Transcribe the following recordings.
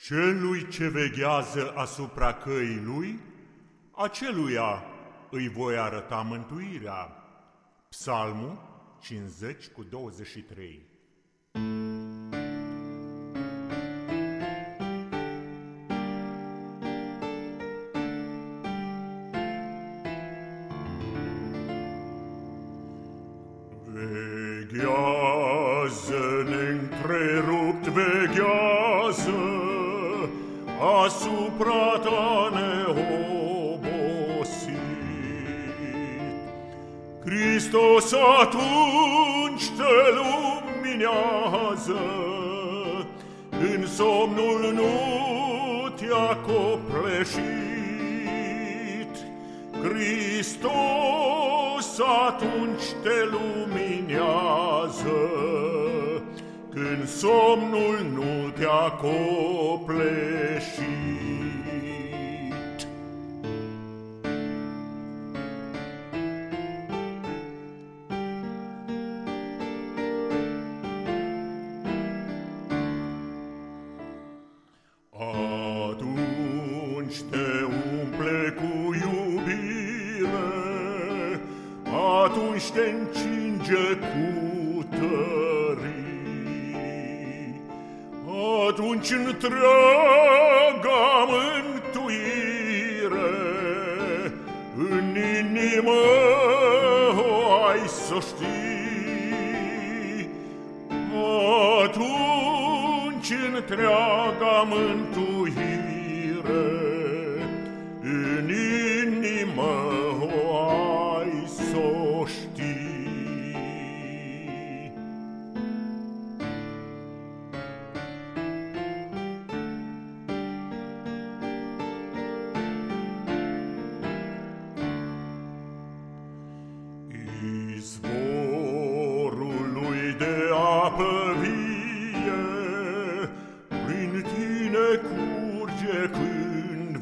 Celui ce veghează asupra căii lui, aceluia îi voi arăta mântuirea. Psalmul 50:23. Veghează, neîntrerupt veghează, asupra ta neobosit. Hristos atunci te luminează, în somnul nu te-a copleșit. Hristos atunci te luminează, când somnul nu te-a copleșit. Atunci te umple cu iubire, atunci te încinge cu tării, atunci întreaga mântuire în inimă o ai să știi. Atunci întreaga mântuire în inimă o ai să știi. Izvorul lui de apă vie prin tine curge când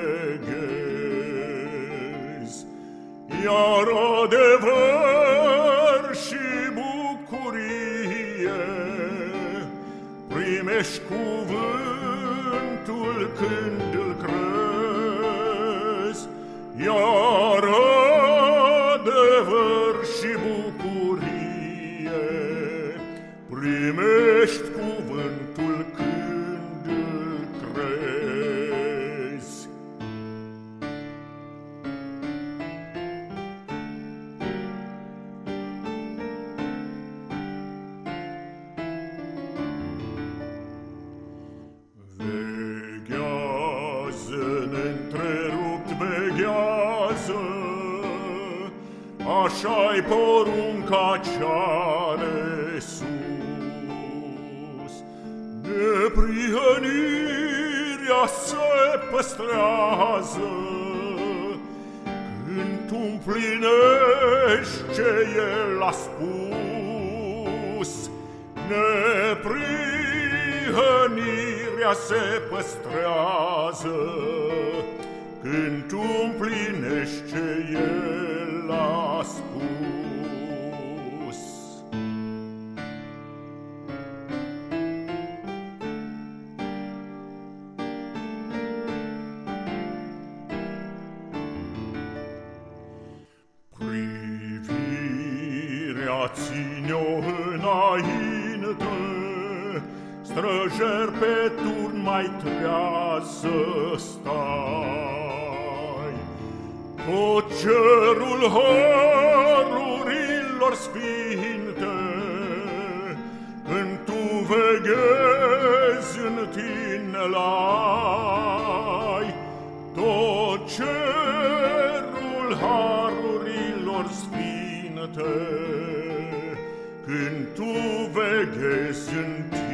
veghezi, iar adevăr și bucurie primești cuvântul când îl crezi, iar adevăr și bucurie primești cuvântul când îl crezi. Veghează, neîntrerupt veghează, așa-i porunca cea de sus. Neprihănirea se păstrează când tu împlinești ce El a spus. Neprihănirea se păstrează când tu împlinești ce El a spus. Privirea ține-o înainte, străjer pe turn mai treaz să stai. Tot cerul harurilor sfinte, când tu veghezi în tine l-ai. Tot cerul harurilor sfinte, când tu veghezi în tine